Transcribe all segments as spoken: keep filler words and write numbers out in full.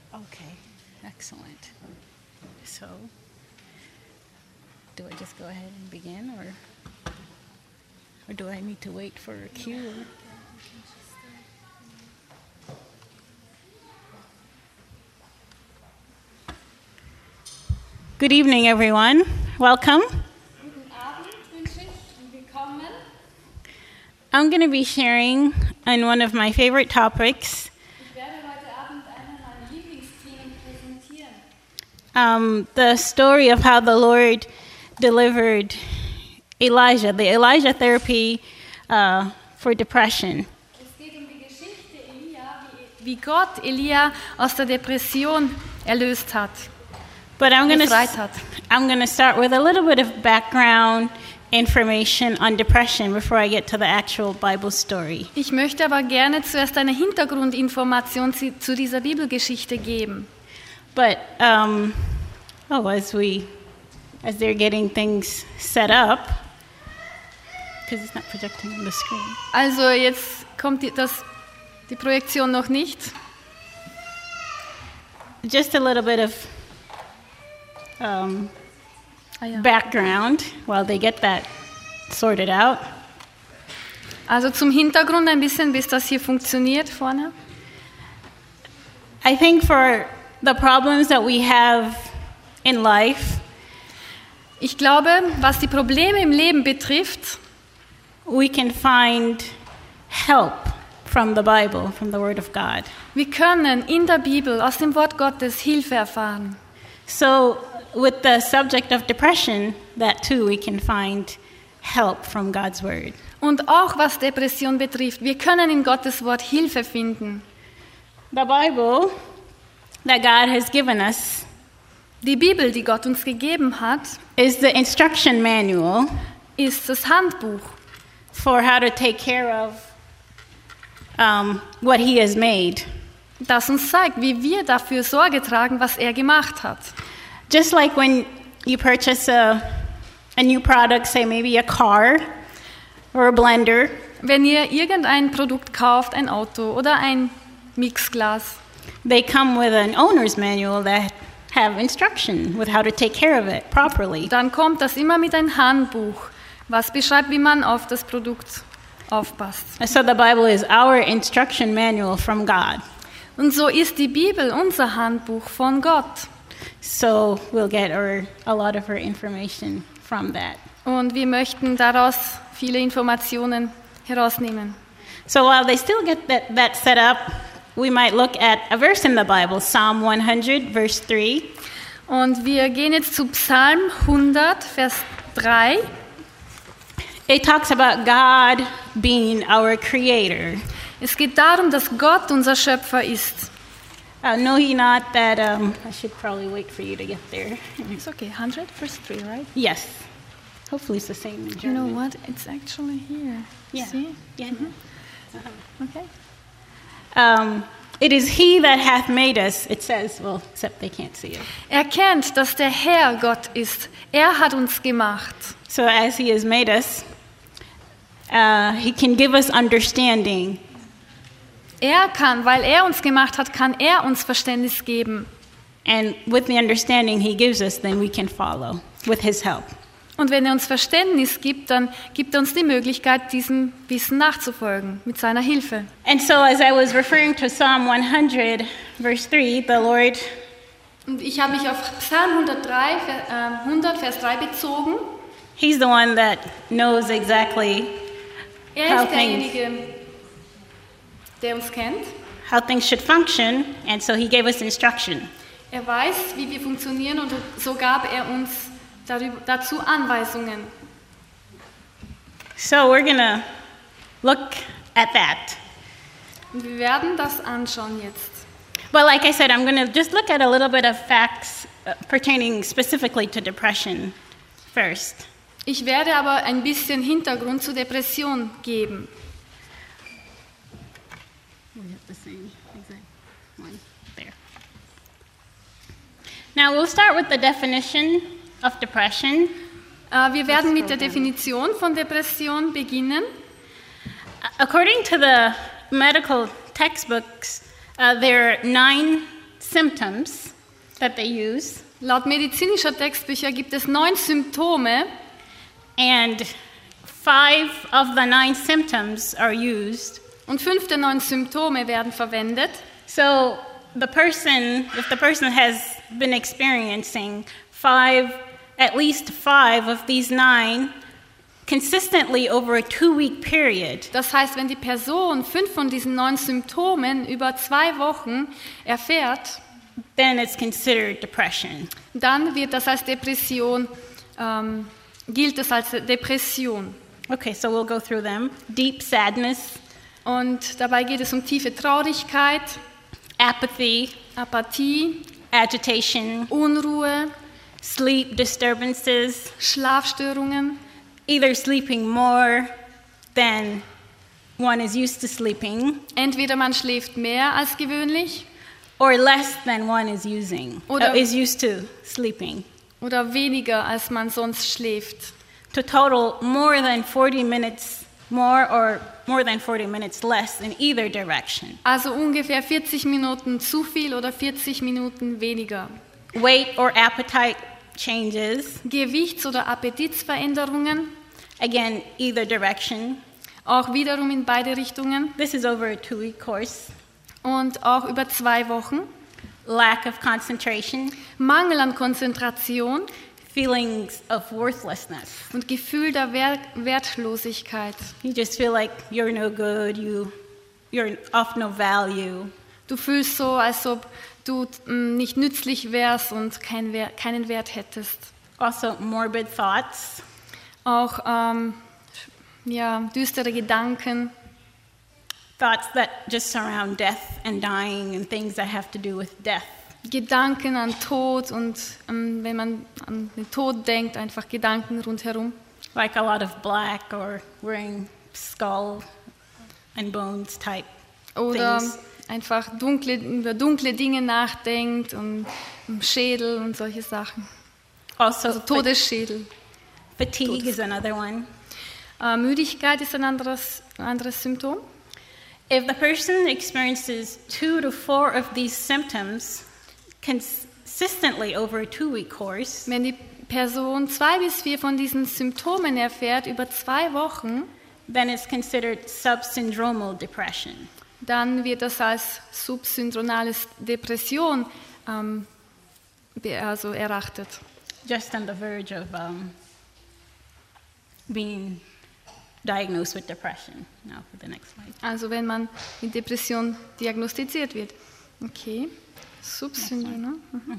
Okay, excellent. So, do I just go ahead and begin, or or do I need to wait for a cue? Good evening, everyone. Welcome. Guten Abend wünsche ich und willkommen. I'm going to be sharing on one of my favorite topics, Ich werde heute Abend eine meiner Lieblingsthemen präsentieren. um, the story of how the Lord delivered Elijah, the Elijah therapy uh, for depression. Es geht um die Geschichte Elia, wie, wie Gott Elia aus der Depression erlöst hat, But I'm going befreit to hat. I'm going to start with a little bit of background information on depression before I get to the actual Bible story. Ich möchte aber gerne zuerst eine Hintergrundinformation zu, zu dieser Bibelgeschichte geben. But um, oh, as we as they're getting things set up, because it's not projecting on the screen. Also jetzt kommt die, das, die Projektion noch nicht. Just a little bit of um, Ah, ja. background while they get that sorted out. Also zum Hintergrund ein bisschen, bis das hier funktioniert vorne. I think for the problems that we have in life, Ich glaube, was die Probleme im Leben betrifft, we can find help from the Bible, from the Word of God. wir können in der Bibel aus dem Wort Gottes Hilfe erfahren. So, with the subject of depression, that too we can find help from God's Word. Und auch was Depression betrifft, wir können in Gottes Wort Hilfe finden. The Bible that God has given us Die Bibel, die Gott uns gegeben hat, is the instruction manual ist das Handbuch, for how to take care of um, what He has made. das uns zeigt, wie wir dafür Sorge tragen, was er gemacht hat. Just like when you purchase a, a new product, say maybe a car or a blender, Wenn ihr irgendein Produkt kauft, ein Auto oder ein Mixglas, they come with an owner's manual that have instruction with how to take care of it properly. dann kommt das immer mit einem Handbuch, was beschreibt, wie man auf das Produkt aufpasst. So the Bible is our instruction manual from God. Und so ist die Bibel unser Handbuch von Gott. So we'll get our, a lot of our information from that. Und wir möchten daraus viele Informationen herausnehmen. So while they still get that, that set up, we might look at a verse in the Bible, Psalm one hundred, verse three. Und wir gehen jetzt zu Psalm hundert, Vers drei. It talks about God being our creator. Es geht darum, dass Gott unser Schöpfer ist. Uh, know ye not that, um, I should probably wait for you to get there. It's okay, hundred, Vers drei, right? Yes. Hopefully it's the same in You know German. what? It's actually here. Yeah. See? Yeah. Okay. Um, it is he that hath made us, it says, well, except they can't see it. Erkennt, dass der Herr Gott ist. Er hat uns gemacht. So as he has made us, uh, he can give us understanding. Er kann, weil er uns gemacht hat, kann er uns Verständnis geben. And with the understanding he gives us, then we can follow with his help. Und wenn er uns Verständnis gibt, dann gibt er uns die Möglichkeit, diesem Wissen nachzufolgen, mit seiner Hilfe. And so as I was referring to Psalm one hundred, verse three, the Lord, Und ich habe mich auf Psalm hundertdrei, Ver- äh, hundert, Vers drei bezogen. he's the one that knows exactly Er How ist derjenige, der uns kennt. how things should function, and so he gave us instruction. Er weiß, wie wir funktionieren und so gab er uns darüber, dazu Anweisungen. So we're going to look at that. Und wir werden das anschauen jetzt. But like I said, I'm going to just look at a little bit of facts uh, pertaining specifically to depression first. Ich werde aber ein bisschen Hintergrund zur Depression geben. We have the same exact one there. Now we'll start with the definition of depression. Äh, wir werden mit der Definition von Depression beginnen. According to the medical textbooks, uh, there are nine symptoms that they use. Laut medizinischer Textbücher gibt es neun Symptome And five of the nine symptoms are used. und fünf der neun Symptome werden verwendet. So the person, if the person has been experiencing five, at least five of these nine consistently over a two-week period, Das heißt, wenn die Person fünf von diesen neun Symptomen über zwei Wochen erfährt, then it's considered depression. dann wird das als Depression, ähm, gilt es als Depression. Okay, so we'll go through them. Deep sadness, Und dabei geht es um tiefe Traurigkeit, apathy, Apathie, agitation, Unruhe, sleep disturbances, Schlafstörungen, either sleeping more than one is used to sleeping, entweder man schläft mehr als gewöhnlich or less than one is using, Oder- uh, is used to sleeping. oder weniger als man sonst schläft. To total more than forty minutes more or more than forty minutes less in either direction. Also ungefähr vierzig Minuten zu viel oder vierzig Minuten weniger. Weight or appetite changes, Gewichts- oder Appetitsveränderungen, again, either direction. auch wiederum in beide Richtungen This is over a two-week course. und auch über zwei Wochen. Lack of concentration, Mangel an Konzentration feelings of worthlessness. und Gefühl der Wer- Wertlosigkeit. You just feel like you're no good, you, you're of no value. Du fühlst so, als ob du mm, nicht nützlich wärst und kein Wer- keinen Wert hättest. Also morbid thoughts, Auch ähm, ja, düstere Gedanken, thoughts that just surround death and dying and things that have to do with death. Gedanken an Tod und ähm, wenn man an den Tod denkt, einfach Gedanken rundherum. Like a lot of black or wearing skull and bones type Oder things. einfach dunkle, über dunkle Dinge nachdenkt und um Schädel und solche Sachen. Also Also Todesschädel. fatigue is another one. Äh, Müdigkeit ist ein anderes, ein anderes Symptom. If the person experiences two to four of these symptoms consistently over a two-week course, Wenn die Person zwei bis vier von diesen Symptomen erfährt über zwei Wochen, then it's considered subsyndromal depression. dann wird das als subsyndronale Depression ähm, be- also erachtet. Just on the verge of um, being diagnosed with depression. Now for the next slide. Also wenn man mit Depression diagnostiziert wird. Okay, subsyndronal.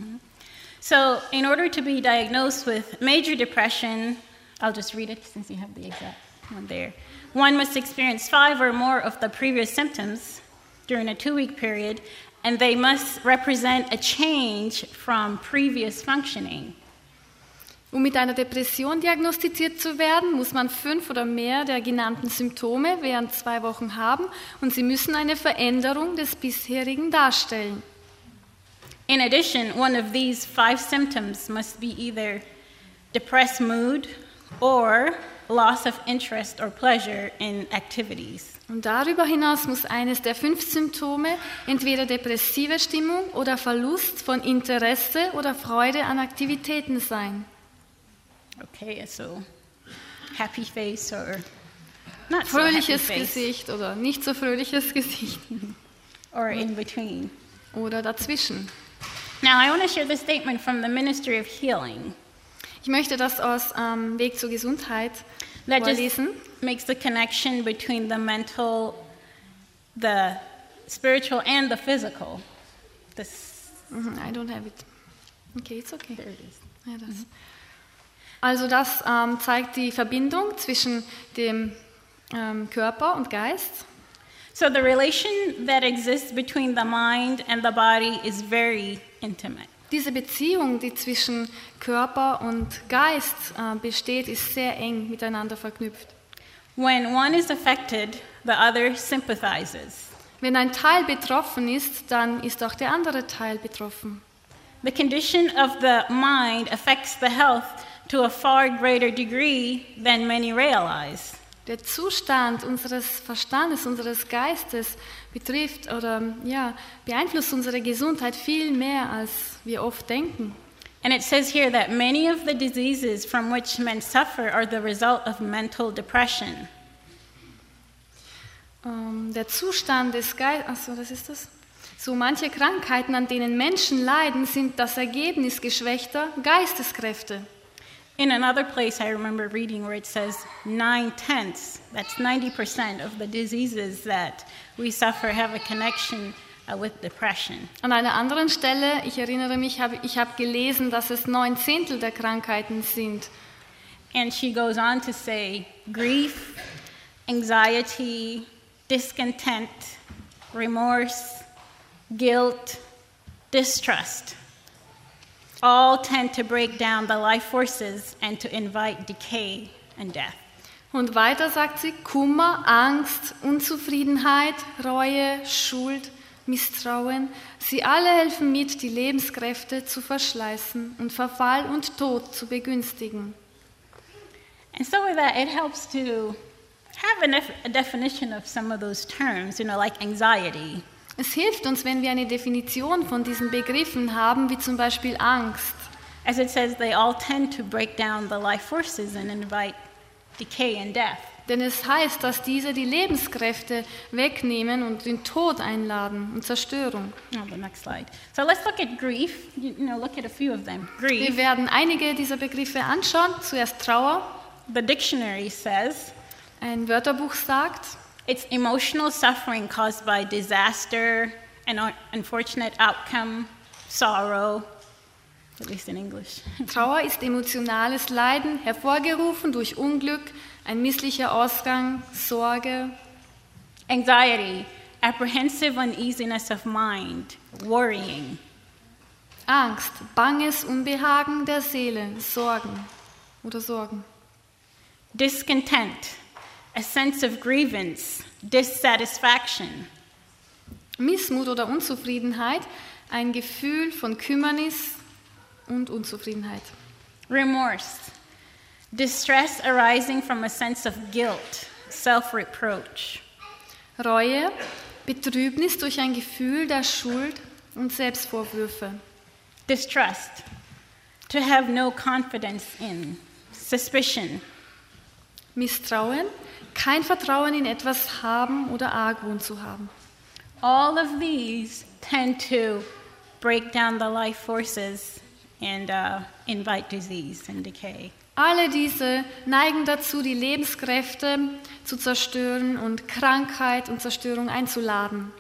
So, in order to be diagnosed with major depression, I'll just read it since you have the exact one there. One must experience five or more of the previous symptoms during a two-week period, and they must represent a change from previous functioning. Um mit einer Depression diagnostiziert zu werden, muss man fünf oder mehr der genannten Symptome während zwei Wochen haben und sie müssen eine Veränderung des bisherigen darstellen. In addition, one of these five symptoms must be either depressed mood or loss of interest or pleasure in activities. Und darüber hinaus muss eines der fünf Symptome entweder depressive Stimmung oder Verlust von Interesse oder Freude an Aktivitäten sein. Okay, so happy face or not so happy Fröhliches face Gesicht oder nicht so fröhliches Gesicht or in between. oder dazwischen. Now, I want to share this statement from the Ministry of Healing Ich möchte das aus ähm, Weg zur Gesundheit that just vorlesen. makes the connection between the mental, the spiritual, and the physical. This, Mhm, I don't have it. Okay, it's okay. there it is. Ja, das. Also das ähm, zeigt die Verbindung zwischen dem ähm, Körper und Geist. So the relation that exists between the mind and the body is very intimate. Diese Beziehung, die zwischen Körper und Geist äh, besteht, ist sehr eng miteinander verknüpft. When one is affected, the other sympathizes. Wenn ein Teil betroffen ist, dann ist auch der andere Teil betroffen. The condition of the mind affects the health to a far greater degree than many realize. Der Zustand unseres Verstandes, unseres Geistes betrifft oder ja, beeinflusst unsere Gesundheit viel mehr, als wir oft denken. And it says here that many of the diseases from which men suffer are the result of mental depression. Ähm, der Zustand des Geistes, achso, das ist das. So manche Krankheiten, an denen Menschen leiden, sind das Ergebnis geschwächter Geisteskräfte. In another place, I remember reading where it says nine tenths, that's ninety percent of the diseases that we suffer have a connection uh, with depression. An einer anderen Stelle, ich erinnere mich, hab, ich habe gelesen, dass es neun Zehntel der Krankheiten sind. And she goes on to say grief, anxiety, discontent, remorse, guilt, distrust. All tend to break down the life forces and to invite decay and death. Und weiter sagt sie, Kummer, Angst, Unzufriedenheit, Reue, Schuld, Misstrauen, sie alle helfen mit, die Lebenskräfte zu verschleißen und Verfall und Tod zu begünstigen. And so with that, it helps to have a, def- a definition of some of those terms, you know, like anxiety. Es hilft uns, wenn wir eine Definition von diesen Begriffen haben, wie zum Beispiel Angst. As it says, they all tend to break down the life forces and invite decay and death. Denn es heißt, dass diese die Lebenskräfte wegnehmen und den Tod einladen und Zerstörung. Oh, the next slide. So let's look at grief. You, you know, look at a few of them. Wir Grief. werden einige dieser Begriffe anschauen. Zuerst Trauer. The dictionary says Ein Wörterbuch sagt, it's emotional suffering caused by disaster, an un- unfortunate outcome, sorrow, at least in English. Trauer ist emotionales Leiden, hervorgerufen durch Unglück, ein misslicher Ausgang, Sorge. Anxiety, apprehensive uneasiness of mind, worrying. Angst, banges Unbehagen der Seele, Sorgen oder Sorgen. Discontent, a sense of grievance, dissatisfaction. Missmut oder Unzufriedenheit, ein Gefühl von Kümmernis und Unzufriedenheit. Remorse, distress arising from a sense of guilt, self-reproach. Reue, Betrübnis durch ein Gefühl der Schuld und Selbstvorwürfe. Distrust, to have no confidence in, suspicion. Misstrauen, kein Vertrauen in etwas haben oder Argwohn zu haben. All of these tend to break down the life forces and uh, invite disease and decay. Alle diese neigen dazu, die Lebenskräfte zu zerstören und Krankheit und Zerstörung einzuladen.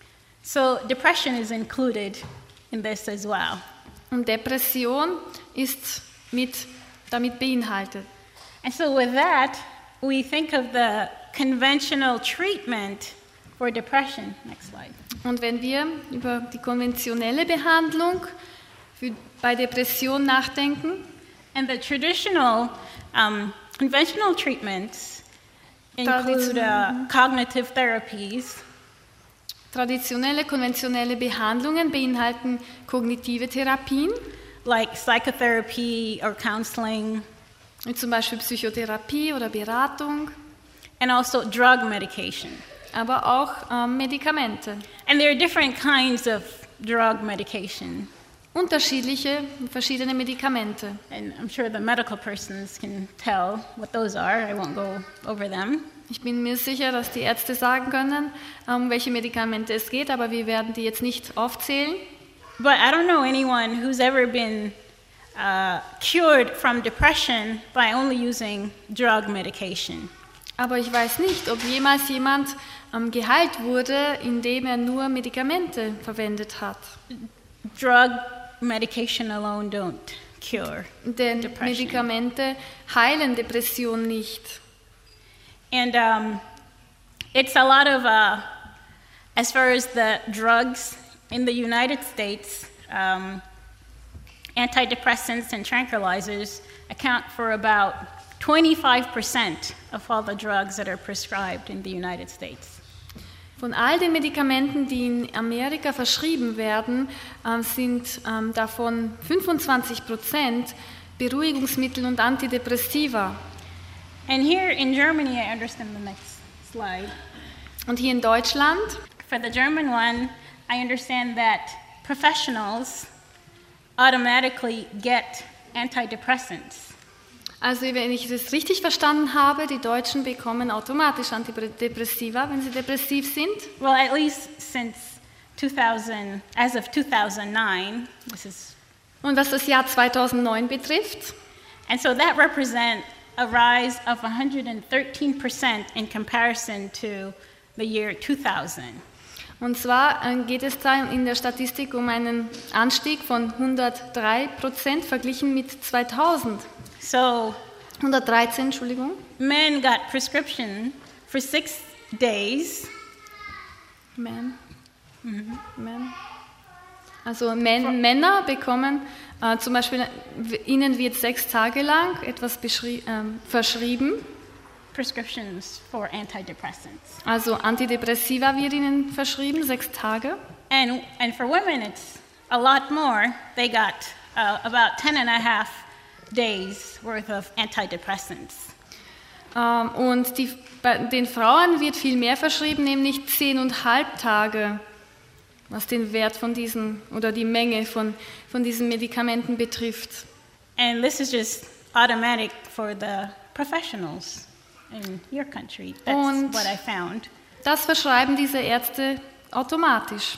So depression is included in this as well. Und Depression ist mit, damit beinhaltet. And so with that, we think of the conventional treatment for depression. Next slide. Und wenn wir über die konventionelle Behandlung für, bei Depression nachdenken, And the traditional, um, conventional treatments include uh, cognitive therapies, traditionelle, konventionelle Behandlungen beinhalten kognitive Therapien, like psychotherapy or counseling, wie zum Beispiel Psychotherapie oder Beratung, and also drug medication. aber auch ähm, Medikamente. And there are different kinds of drug medication. Unterschiedliche, verschiedene Medikamente. And I'm sure the medical persons can tell what those are. I won't go over them. Ich bin mir sicher, dass die Ärzte sagen können, um welche Medikamente es geht, aber wir werden die jetzt nicht aufzählen. But I don't know anyone who's ever been uh, cured from depression by only using drug medication. Aber ich weiß nicht, ob jemals jemand ähm, geheilt wurde, indem er nur Medikamente verwendet hat. Drug medication alone don't cure Denn depression. Medikamente heilen Depression nicht. And um, it's a lot of, uh, as far as the drugs in the United States, um, antidepressants and tranquilizers account for about twenty-five percent of all the drugs that are prescribed in the United States. Von all den Medikamenten, die in Amerika verschrieben werden, ähm, sind ähm, davon fünfundzwanzig Prozent Beruhigungsmittel und Antidepressiva. And here in Germany, I understand the next slide. Und hier in Deutschland, For the German one, I understand that professionals automatically get antidepressants. also wenn ich das richtig verstanden habe, die Deutschen bekommen automatisch Antidepressiva, wenn sie depressiv sind. Well, at least since two thousand, as of two thousand nine, this is, Und was das Jahr zweitausendneun betrifft, and so that represents a rise of one hundred thirteen percent in comparison to the year two thousand. und zwar äh, geht es da in der Statistik um einen Anstieg von hundertdrei Prozent verglichen mit zweitausend. So hundertdreizehn, Entschuldigung. men got prescription for six days, Men. Men. Also Men, Männer bekommen äh, zum Beispiel, ihnen wird sechs Tage lang etwas beschri- ähm, verschrieben, prescriptions for antidepressants. also Antidepressiva wird ihnen verschrieben, sechs Tage. And, and for women, it's a lot more. They got uh, about ten and a half days worth of antidepressants. Ähm, und die, bei den Frauen wird viel mehr verschrieben, nämlich zehn und halb Tage, was den Wert von diesen oder die Menge von, von diesen Medikamenten betrifft. And this is just automatic for the professionals in your country. That's Und- what I found. Das verschreiben diese Ärzte automatisch.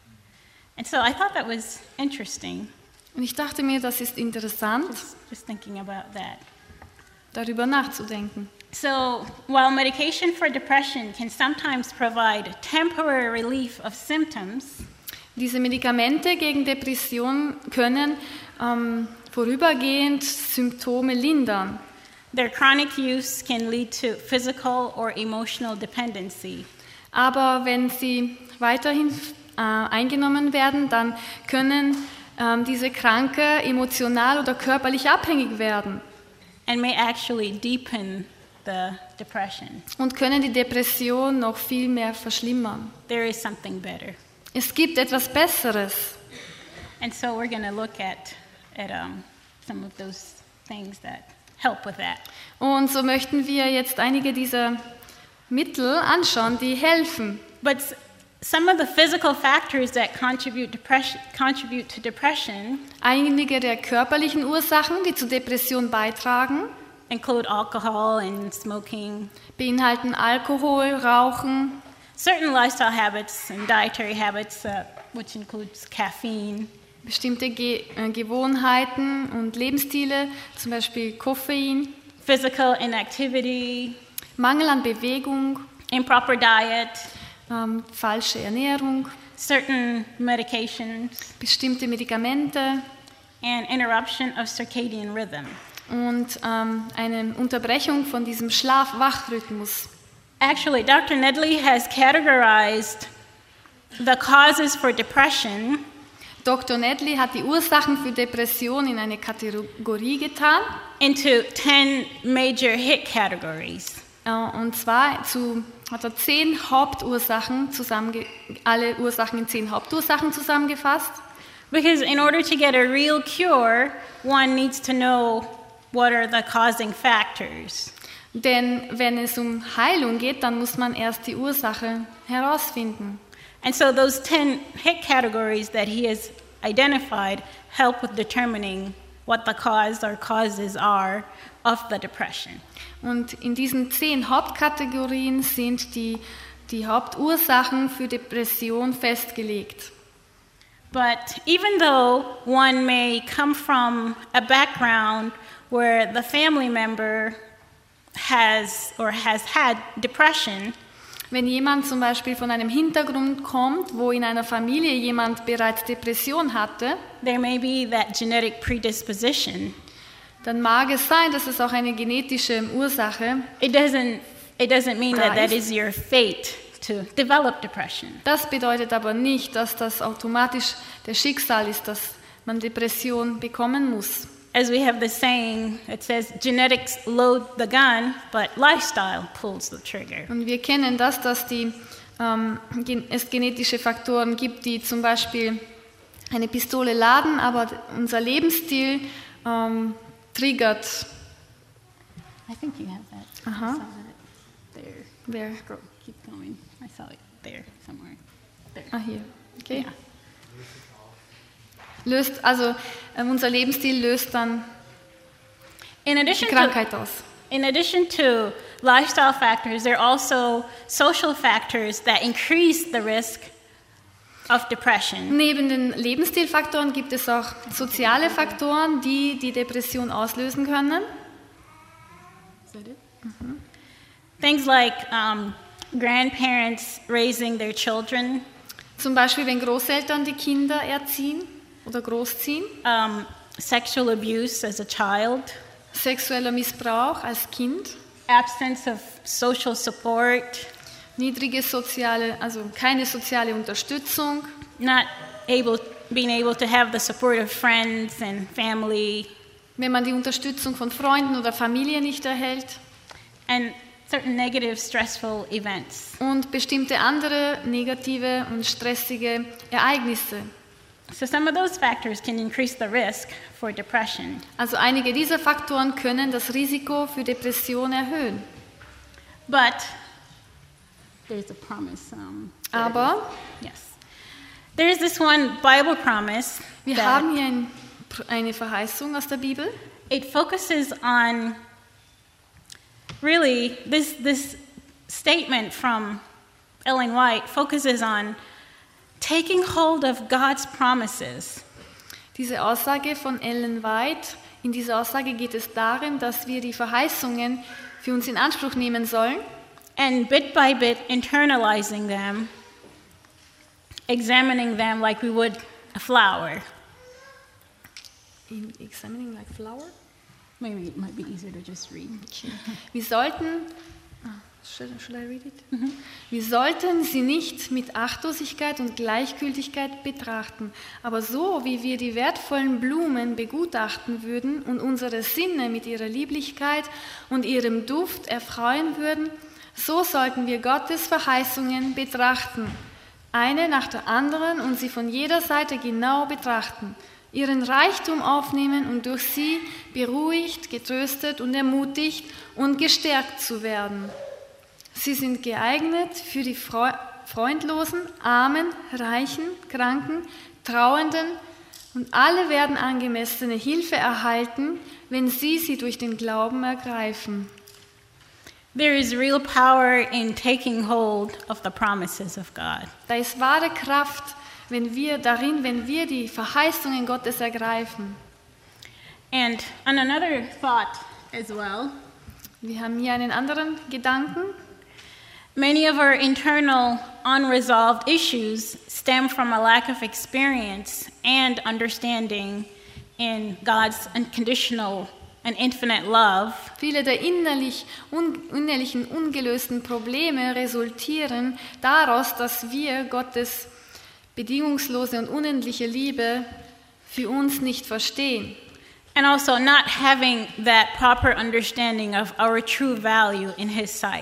And so I thought that was interesting, Und ich dachte mir, das ist interessant, just, just thinking about that. darüber nachzudenken. So while medication for depression can sometimes provide temporary relief of symptoms, Diese Medikamente gegen Depression können ähm, vorübergehend Symptome lindern. their chronic use can lead to physical or emotional dependency. Aber wenn sie weiterhin äh, eingenommen werden, dann können ähm, diese Kranke emotional oder körperlich abhängig werden And may actually deepen the depression. und können die Depression noch viel mehr verschlimmern. There is something better. Es gibt etwas Besseres. And so we're going to look at, at um, some of those things that help with that. Und so möchten wir jetzt einige dieser Mittel anschauen, die helfen. But s- some of the physical factors that contribute, depression, contribute to depression Einige der körperlichen Ursachen, die zur Depression beitragen, include alcohol and smoking, beinhalten Alkohol, Rauchen, certain lifestyle habits and dietary habits, uh, which includes caffeine, bestimmte Ge äh, Gewohnheiten und Lebensstile, zum Beispiel Koffein, physical inactivity, Mangel an Bewegung, improper diet, ähm, falsche Ernährung, certain medications, bestimmte Medikamente and interruption of circadian rhythm. und ähm, eine Unterbrechung von diesem Schlaf-Wach-Rhythmus. Actually, Doctor Nedley has categorized the causes for depression Doktor Nedley hat die Ursachen für Depression in eine Kategorie getan, into ten major hit categories. äh, und zwar zu, hat er zehn Hauptursachen zusammenge alle Ursachen in zehn Hauptursachen zusammengefasst. Because in order to get a real cure, one needs to know what are the causing factors. Denn wenn es um Heilung geht, dann muss man erst die Ursache herausfinden. And so those ten hit categories that he has identified help with determining what the cause or causes are of the depression. Und in diesen zehn Hauptkategorien sind die, die Hauptursachen für Depression festgelegt. But even though one may come from a background where the family member has or has had depression, Wenn jemand zum Beispiel von einem Hintergrund kommt, wo in einer Familie jemand bereits Depression hatte, there may be that genetic predisposition. dann mag es sein, dass es auch eine genetische Ursache. It doesn't, it doesn't mean that that Right. is your fate to develop depression. Das bedeutet aber nicht, dass das automatisch der Schicksal ist, dass man Depression bekommen muss. As we have the saying, it says, genetics load the gun, but lifestyle pulls the trigger. Und wir kennen das, dass die, ähm, gen- es genetische Faktoren gibt, die zum Beispiel eine Pistole laden, aber unser Lebensstil ähm, triggert I think you have that. Aha. I saw that there. Wer? Scroll, keep going. I saw it there somewhere. There. Ah, hier. Okay. Yeah. Löst, also ähm, unser Lebensstil löst dann In die addition to Krankheit aus. in addition to lifestyle factors, there are also social factors that increase the risk of depression. Neben den Lebensstilfaktoren gibt es auch soziale Faktoren, die die Depression auslösen können. Is that it? Things like um, grandparents raising their children, Zum Beispiel, wenn Großeltern die Kinder erziehen oder großziehen. um, sexual abuse as a child, Sexueller Missbrauch als Kind. absence of social support, Niedrige soziale, also keine soziale Unterstützung. not able, being able to have the support of friends and family, Wenn man die Unterstützung von Freunden oder Familie nicht erhält. and certain negative, stressful events. Und bestimmte andere negative und stressige Ereignisse. So some of those factors can increase the risk for depression. Also einige dieser Faktoren können das Risiko für Depression erhöhen. But there's a promise. Um, Aber yes. There's this one Bible promise wir that haben hier ein, eine Verheißung aus der Bibel. it focuses on really this this statement from Ellen White focuses on taking hold of God's promises. Diese Aussage von Ellen White, in dieser Aussage geht es darum, dass wir die Verheißungen für uns in Anspruch nehmen sollen And bit by bit internalizing them, examining them like we would a flower. in examining like flower. Maybe it might be easier to just read. Wir sollten, ah, should, should I read it? Wir sollten sie nicht mit Achtlosigkeit und Gleichgültigkeit betrachten, aber so wie wir die wertvollen Blumen begutachten würden und unsere Sinne mit ihrer Lieblichkeit und ihrem Duft erfreuen würden, so sollten wir Gottes Verheißungen betrachten, eine nach der anderen und sie von jeder Seite genau betrachten, ihren Reichtum aufnehmen und durch sie beruhigt, getröstet und ermutigt und gestärkt zu werden. Sie sind geeignet für die Freundlosen, Armen, Reichen, Kranken, Trauernden und alle werden angemessene Hilfe erhalten, wenn sie sie durch den Glauben ergreifen. There is real power in taking hold of the promises of God. Da ist wahre Kraft, wenn wir darin, wenn wir die Verheißungen Gottes ergreifen. And on another thought as well, Wir haben hier einen anderen Gedanken. many of our internal unresolved issues stem from a lack of experience and understanding in God's unconditional and infinite love. Viele der innerlich un, innerlichen ungelösten Probleme resultieren daraus, dass wir Gottes bedingungslose und unendliche Liebe für uns nicht verstehen. And also not having that proper understanding of our true value in His sight.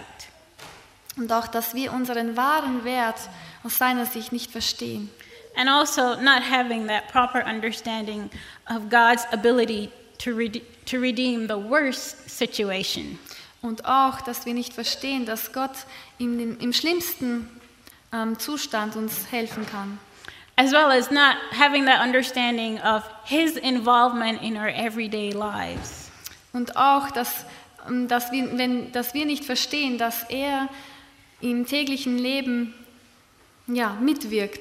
Und auch, dass wir unseren wahren Wert aus seiner Sicht nicht verstehen. And also not having that proper understanding of God's ability to, rede- to redeem the worst situation. Und auch, dass wir nicht verstehen, dass Gott im, im schlimmsten ähm, Zustand uns helfen kann. As well as not having that understanding of His involvement in our everyday lives. Und auch, dass, ähm, dass, wir, wenn, dass wir nicht verstehen, dass er im täglichen Leben ja, mitwirkt.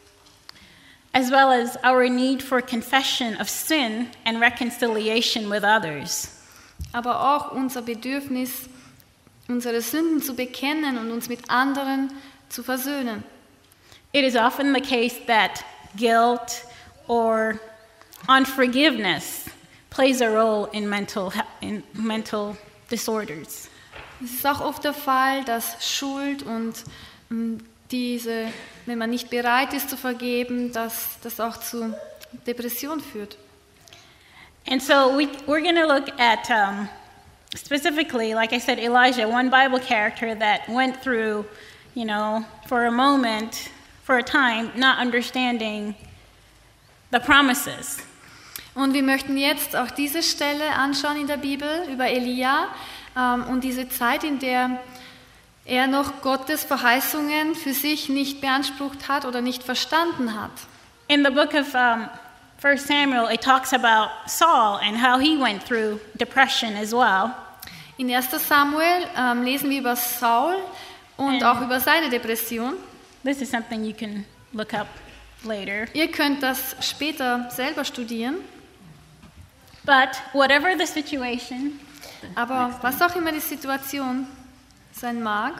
As well as our need for confession of sin and reconciliation with others. Aber auch unser Bedürfnis, unsere Sünden zu bekennen und uns mit anderen zu versöhnen. It is often the case that guilt or unforgiveness plays a role in mental, he- in mental disorders. Es ist auch oft der Fall, dass Schuld und ähm, diese, wenn man nicht bereit ist zu vergeben, dass das auch zu Depression führt. And so we, we're going to look at um, specifically, like I said, Elijah, one Bible character that went through, you know, for a moment, for a time, not understanding the promises. Und wir möchten jetzt auch diese Stelle anschauen in der Bibel über Elia, ähm, und diese Zeit, in der er noch Gottes Verheißungen für sich nicht beansprucht hat oder nicht verstanden hat. In the book of um, First Samuel, it talks about Saul and how he went through depression as well. In erster Samuel ähm, lesen wir über Saul und And- auch über seine Depression. This is something you can look up later. Ihr könnt das später selber studieren, But whatever the situation, aber was auch immer die Situation sein mag,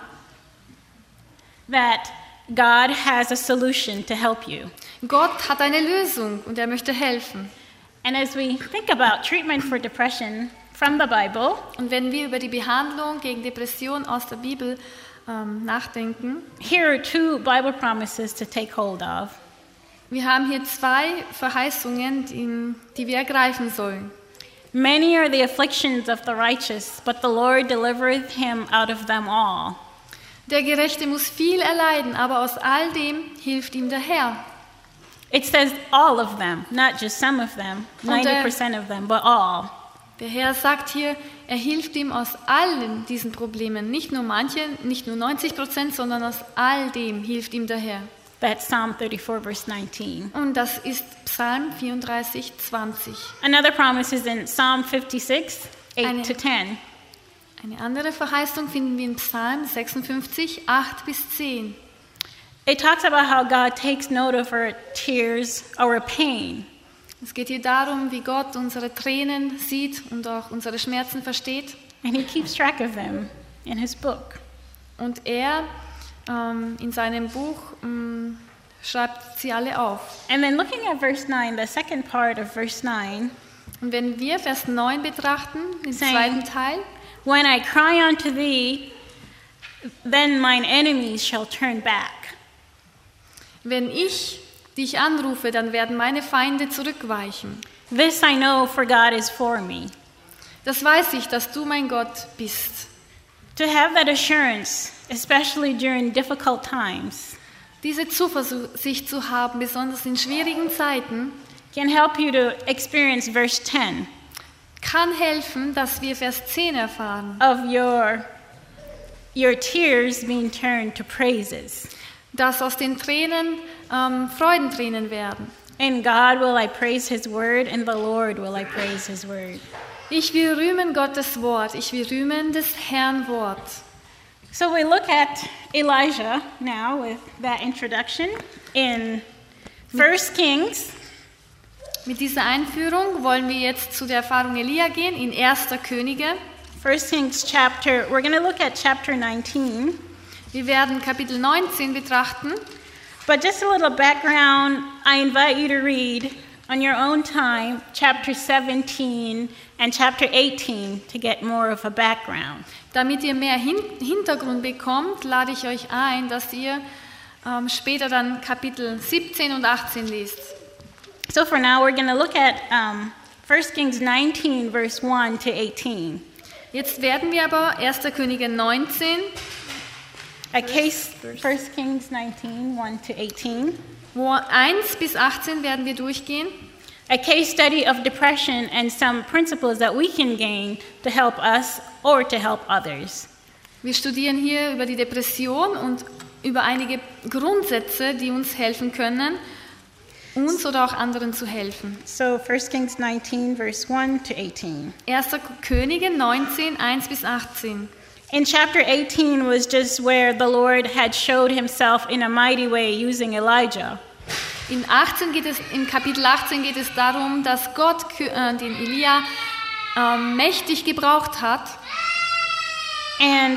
that God has a solution to help you. Gott hat eine Lösung und er möchte helfen. And as we think about treatment for depression from the Bible, Und wenn wir über die Behandlung gegen Depression aus der Bibel ähm, nachdenken, here are two Bible promises to take hold of. wir haben hier zwei Verheißungen, die, die wir ergreifen sollen. Many are the afflictions of the righteous, but the Lord delivereth him out of them all. Der Gerechte muss viel erleiden, aber aus all dem hilft ihm der Herr. It says all of them, not just some of them, Und der- ninety percent of them, but all. Der Herr sagt hier, er hilft ihm aus allen diesen Problemen. Nicht nur manche, nicht nur neunzig Prozent, sondern aus all dem hilft ihm der Herr. That's Psalm thirty-four, verse nineteen. Und das ist Psalm vierunddreißig, zwanzig. Another promise is in Psalm fifty-six, eight Eine- to ten. Eine andere Verheißung finden wir in Psalm sechsundfünfzig, acht bis zehn. It talks about how God takes note of our tears, our pain. Es geht hier darum, wie Gott unsere Tränen sieht und auch unsere Schmerzen versteht. And he keeps track of them in his book. Und er ähm, in seinem Buch ähm, schreibt sie alle auf. And then looking at verse nine, the second part of verse nine, Und wenn wir Vers neun betrachten, den Sein- zweiten Teil, when I cry unto thee, then mine enemies shall turn back. wenn ich dich anrufe, dann werden meine Feinde zurückweichen. This I know, for God is for me. Das weiß ich, dass du mein Gott bist. To have that assurance, especially during difficult times, Diese Zuversicht zu haben, besonders in schwierigen Zeiten, can help you to experience verse ten kann helfen, dass wir Vers zehn erfahren, of your, your tears being turned to praises. dass aus den Tränen ähm, Freudentränen werden. In God will I praise his word, and the Lord will I praise his word. Ich will rühmen Gottes Wort, ich will rühmen des Herrn Wort. So we look at Elijah now with that introduction in First Kings. Mit dieser Einführung wollen wir jetzt zu der Erfahrung Elia gehen in erster Könige. First Kings chapter, we're going to look at chapter nineteen. Wir werden Kapitel neunzehn betrachten. But just a little background, I invite you to read on your own time chapter seventeen and chapter eighteen to get more of a background. Damit ihr mehr Hin Hintergrund bekommt, lade ich euch ein, dass ihr ähm, später dann Kapitel siebzehn und achtzehn lest. So for now, we're going to look at um, First Kings nineteen, verse one to eighteen. Jetzt werden wir aber erster Könige neunzehn, A case, First Kings nineteen, one to eighteen. wo eins bis achtzehn werden wir durchgehen. A case study of depression and some principles that we can gain to help us or to help others. Wir studieren hier über die Depression und über einige Grundsätze, die uns helfen können, uns oder auch anderen zu helfen. So First Kings nineteen, verse one to eighteen. erster Könige neunzehn, eins bis achtzehn. In chapter eighteen was just where the Lord had showed himself in a mighty way using Elijah. In, achtzehn geht es, in Kapitel achtzehn geht es darum, dass Gott äh, den Elia äh, mächtig gebraucht hat. And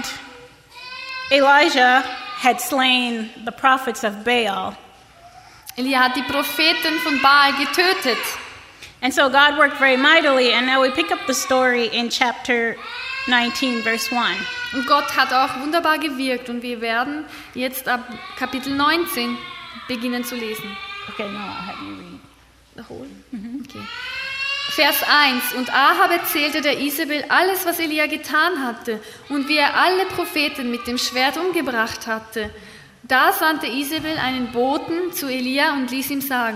Elijah had slain the prophets of Baal. Elia hat die Propheten von Baal getötet. And so God worked very mightily, and now we pick up the story in chapter nineteen, verse one. Und Gott hat auch wunderbar gewirkt und wir werden jetzt ab Kapitel neunzehn beginnen zu lesen. Okay, no, I'll have you read. Wiederholen? Okay. Vers eins. Und Ahab erzählte der Isabel alles, was Elia getan hatte und wie er alle Propheten mit dem Schwert umgebracht hatte. Da sandte Isabel einen Boten zu Elia und ließ ihm sagen: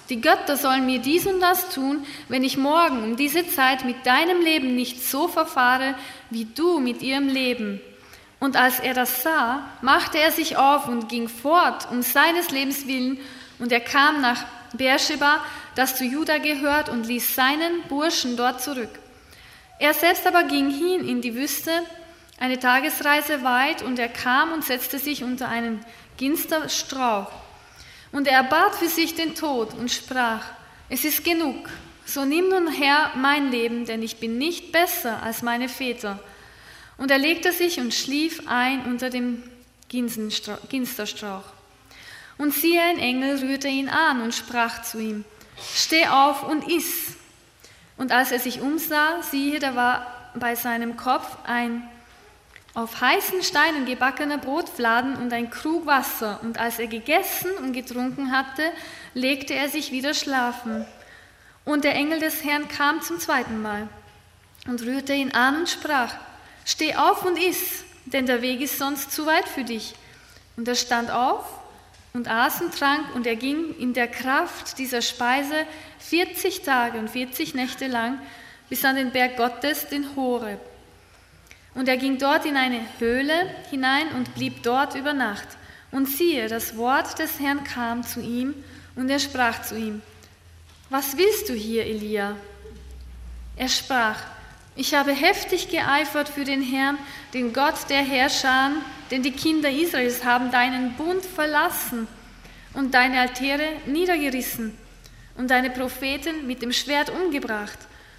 Die Götter sollen mir dies und das tun, wenn ich morgen um diese Zeit mit deinem Leben nicht so verfahre, wie du mit ihrem Leben. Und als er das sah, machte er sich auf und ging fort um seines Lebens willen, und er kam nach Beersheba, das zu Juda gehört, und ließ seinen Burschen dort zurück. Er selbst aber ging hin in die Wüste, eine Tagesreise weit, und er kam und setzte sich unter einen Ginsterstrauch. Und er bat für sich den Tod und sprach: Es ist genug, so nimm nun Herr mein Leben, denn ich bin nicht besser als meine Väter. Und er legte sich und schlief ein unter dem Ginsterstrauch. Und siehe, ein Engel rührte ihn an und sprach zu ihm: Steh auf und iss. Und als er sich umsah, siehe, da war bei seinem Kopf ein auf heißen Steinen gebackener Brotfladen und ein Krug Wasser. Und als er gegessen und getrunken hatte, legte er sich wieder schlafen. Und der Engel des Herrn kam zum zweiten Mal und rührte ihn an und sprach: Steh auf und iss, denn der Weg ist sonst zu weit für dich. Und er stand auf und aß und trank, und er ging in der Kraft dieser Speise vierzig Tage und vierzig Nächte lang bis an den Berg Gottes, den Horeb. Und er ging dort in eine Höhle hinein und blieb dort über Nacht. Und siehe, das Wort des Herrn kam zu ihm, und er sprach zu ihm: Was willst du hier, Elia? Er sprach: Ich habe heftig geeifert für den Herrn, den Gott der Heerscharen, denn die Kinder Israels haben deinen Bund verlassen und deine Altäre niedergerissen und deine Propheten mit dem Schwert umgebracht.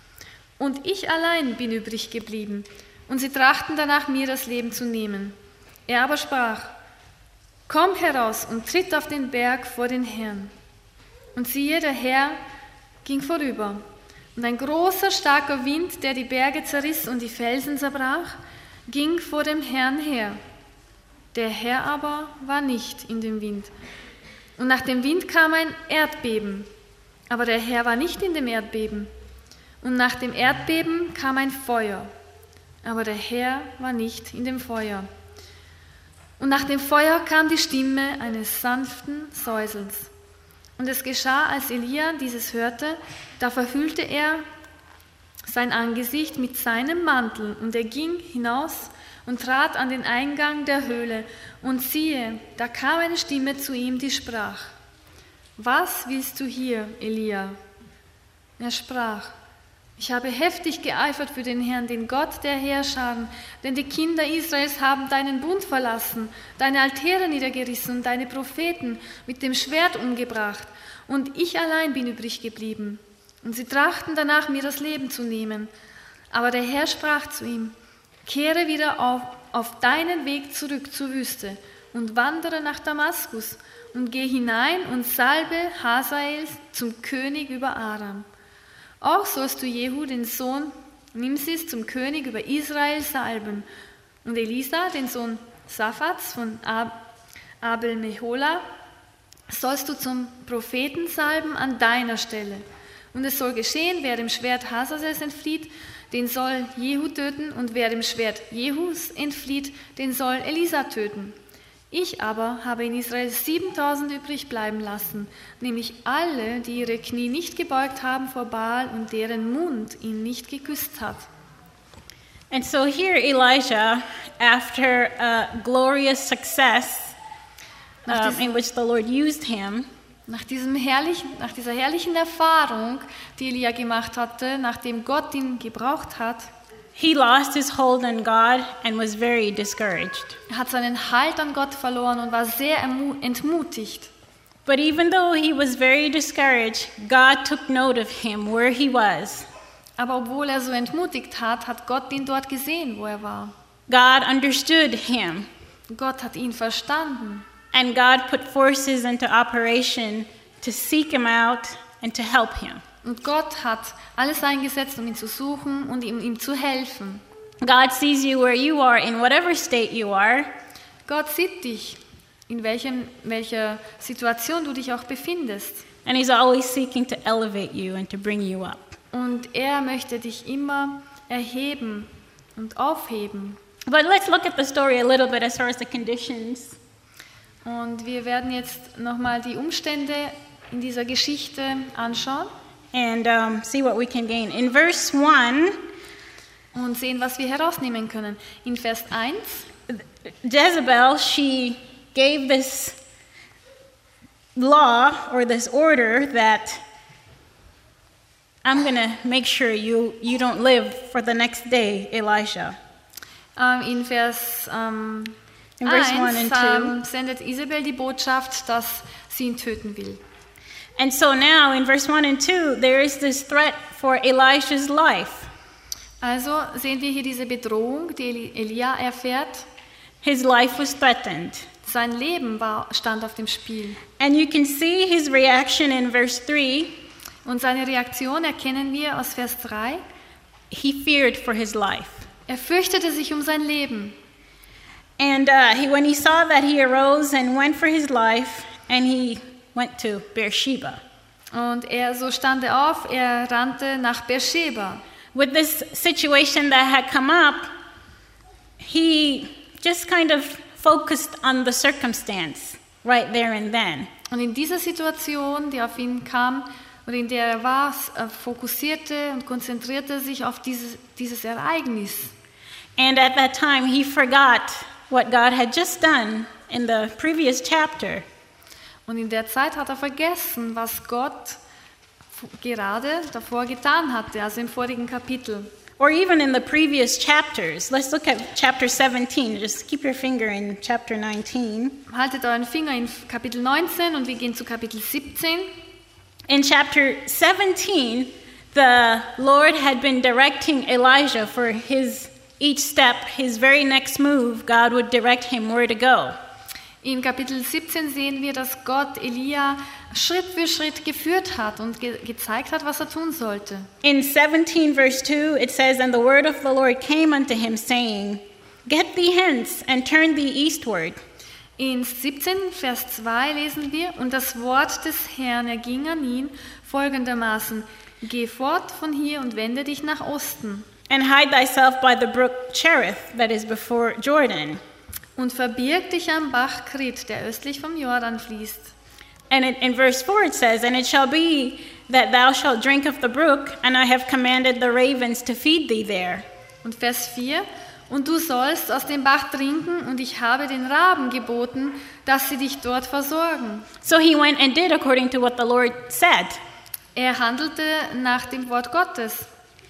Und ich allein bin übrig geblieben, und sie trachten danach, mir das Leben zu nehmen. Er aber sprach: Komm heraus und tritt auf den Berg vor den Herrn. Und siehe, der Herr ging vorüber. Und ein großer, starker Wind, der die Berge zerriss und die Felsen zerbrach, ging vor dem Herrn her. Der Herr aber war nicht in dem Wind. Und nach dem Wind kam ein Erdbeben, aber der Herr war nicht in dem Erdbeben. Und nach dem Erdbeben kam ein Feuer, aber der Herr war nicht in dem Feuer. Und nach dem Feuer kam die Stimme eines sanften Säuselns. Und es geschah, als Elia dieses hörte, da verhüllte er sein Angesicht mit seinem Mantel, und er ging hinaus und trat an den Eingang der Höhle. Und siehe, da kam eine Stimme zu ihm, die sprach: Was willst du hier, Elia? Er sprach: Ich habe heftig geeifert für den Herrn, den Gott der Heerscharen, denn die Kinder Israels haben deinen Bund verlassen, deine Altäre niedergerissen und deine Propheten mit dem Schwert umgebracht. Und ich allein bin übrig geblieben. Und sie trachten danach, mir das Leben zu nehmen. Aber der Herr sprach zu ihm: Kehre wieder auf, auf deinen Weg zurück zur Wüste und wandere nach Damaskus und geh hinein und salbe Hazael zum König über Aram. Auch sollst du Jehu, den Sohn Nimsis, zum König über Israel salben, und Elisa, den Sohn Saphats von Ab- Abel-Mehola, sollst du zum Propheten salben an deiner Stelle. Und es soll geschehen, wer dem Schwert Hazaels entflieht, den soll Jehu töten, und wer dem Schwert Jehus entflieht, den soll Elisa töten. Ich aber habe in Israel siebentausend übrig bleiben lassen, nämlich alle, die ihre Knie nicht gebeugt haben vor Baal und deren Mund ihn nicht geküsst hat. And so here Elijah, after a glorious success um, in which the Lord used him, Nach, diesem herrlichen, nach dieser herrlichen Erfahrung, die Elia gemacht hatte, nachdem Gott ihn gebraucht hat, he lost his hold on God and was very discouraged. er hat seinen Halt an Gott verloren und war sehr entmutigt. But even though he was very discouraged, God took note of him where he was. Aber obwohl er so entmutigt hat, hat Gott ihn dort gesehen, wo er war. God understood him. Gott hat ihn verstanden. And God put forces into operation to seek him out and to help him. Und Gott hat alles eingesetzt, um ihn zu suchen und ihm, ihm zu helfen. God sees you where you are, in whatever state you are. Gott sieht dich, in welchem, welcher Situation du dich auch befindest. And he's always seeking to elevate you and to bring you up. Und er möchte dich immer erheben und aufheben. But let's look at the story a little bit as far as the conditions. Und wir werden jetzt nochmal die Umstände in dieser Geschichte anschauen and um, see what we can gain. In verse one, und sehen, was wir herausnehmen können. In Vers eins, Jezebel, she gave this law or this order that I'm going to make sure you, you don't live for the next day, Elisha. ähm, in Vers ähm, In verse one and eins two. ähm, sendet Isabel die Botschaft, dass sie ihn töten will. And so now in verse one and two, there is this threat for Elisha's life. Also sehen wir hier diese Bedrohung, die Eli- Elia erfährt. His life was threatened. Sein Leben war, stand auf dem Spiel. And you can see his reaction in verse three. Und seine Reaktion erkennen wir aus Vers drei. He feared for his life. Er fürchtete sich um sein Leben. And uh, he, when he saw that, he arose and went for his life, and he went to Beersheba. Und er, so stand er auf, er rannte nach Beersheba. With this situation that had come up, he just kind of focused on the circumstance right there and then. Und in dieser Situation, die auf ihn kam, und in der er war, äh, fokussierte und konzentrierte sich auf dieses, dieses Ereignis. And at that time, he forgot what God had just done in the previous chapter. Und in der Zeit hat er vergessen, was Gott f- gerade davor getan hatte, also im vorigen Kapitel. Or even in the previous chapters. Let's look at chapter seventeen. Just keep your finger in chapter nineteen. Haltet euren Finger in Kapitel neunzehn und wir gehen zu Kapitel siebzehn. In chapter seventeen, the Lord had been directing Elijah for his each step, his very next move. God would direct him where to go. In Kapitel siebzehn sehen wir, dass Gott Elia Schritt für Schritt geführt hat und ge- gezeigt hat, was er tun sollte. In seventeen, verse two, it says, "And the word of the Lord came unto him, saying, Get thee hence, and turn thee eastward." In siebzehn, Vers zwei lesen wir, und das Wort des Herrn erging an ihn folgendermaßen, geh fort von hier und wende dich nach Osten And hide thyself by the brook Cherith, that is before Jordan. und verbirg dich am Bach Krit, der östlich vom Jordan fließt. And in, in verse four it says, "And it shall be that thou shalt drink of the brook, and I have commanded the ravens to feed thee there." Und Vers vier, und du sollst aus dem Bach trinken, und ich habe den Raben geboten, dass sie dich dort versorgen. So he went and did according to what the Lord said. Er handelte nach dem Wort Gottes.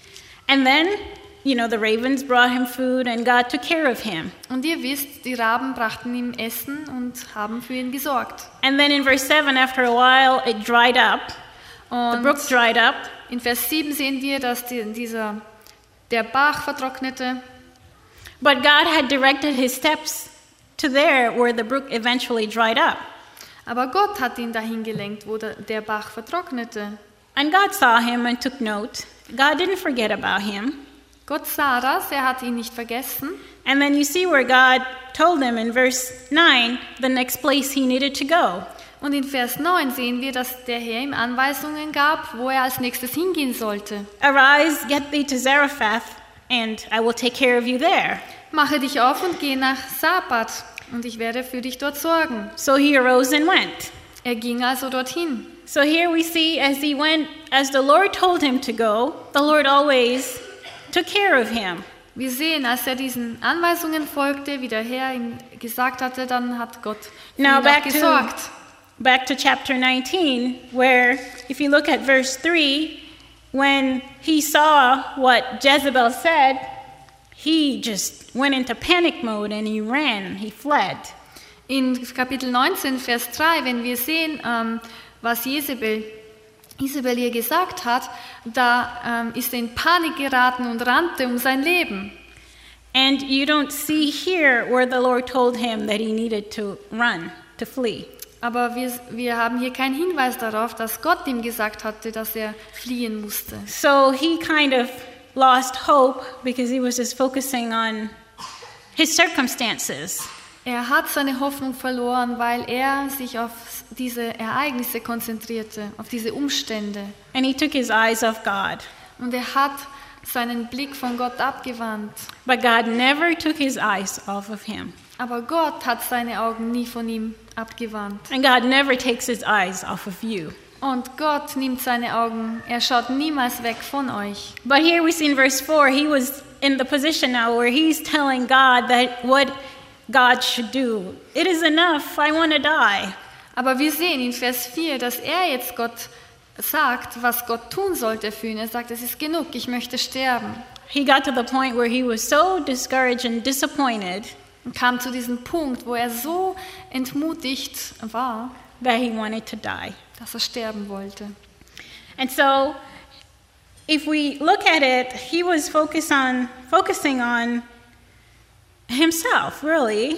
And then, you know, the ravens brought him food, and God took care of him. Und ihr wisst, die Raben brachten ihm Essen und haben für ihn gesorgt. And then in verse seven, after a while, it dried up. The brook Und dried up. in Vers sieben sehen wir, dass die, dieser, der Bach vertrocknete. But God had directed his steps to there where the brook eventually dried up. Aber Gott hat ihn dahin gelenkt, wo der, der Bach vertrocknete. And God saw him and took note. God didn't forget about him. Gott sah das, er hat ihn nicht vergessen. And then you see where God told him in verse nine the next place he needed to go. Und in Vers neun sehen wir, dass der Herr ihm Anweisungen gab, wo er als nächstes hingehen sollte. Arise, get thee to Zarephath, and I will take care of you there. Mache dich auf und geh nach Sapat, und ich werde für dich dort sorgen. So he arose and went. Er ging also dorthin. So here we see as he went, as the Lord told him to go, the Lord always took care of him. Wir sehen, als er diesen Anweisungen folgte, wie der Herr ihm gesagt hatte, dann hat Gott für Now ihn back auch gesorgt. to, back to chapter nineteen, where if you look at verse three, when he saw what Jezebel said, he just went into panic mode and he ran, he fled. In Kapitel neunzehn, Vers drei, wenn wir sehen, ähm, was Jezebel, Isabel ihr gesagt hat, da ähm, ist er in Panik geraten und rannte um sein Leben. And you don't see here where the Lord told him that he needed to run, to flee. Aber wir, wir haben hier keinen Hinweis darauf, dass Gott ihm gesagt hatte, dass er fliehen musste. So he kind of lost hope because he was just focusing on his circumstances. Er hat seine Hoffnung verloren, weil er sich auf diese Ereignisse konzentrierte, auf diese Umstände. And he took his eyes off God. Und er hat seinen Blick von Gott abgewandt. But God never took his eyes off of him. Aber Gott hat seine Augen nie von ihm abgewandt. And God never takes his eyes off of you. Und Gott nimmt seine Augen, er schaut niemals weg von euch. But here we see in verse four, he was in the position now where he's telling God that what God should do. It is enough, I want to die. Aber wir sehen in Vers vier, dass er jetzt Gott sagt, was Gott tun sollte für ihn. Er sagt, es ist genug, ich möchte sterben. He got to the point where he was so discouraged and disappointed Und kam zu diesem Punkt, wo er so entmutigt war, that he wanted to die. dass er sterben wollte. And so, if we look at it, he was focused on, focusing on himself, really.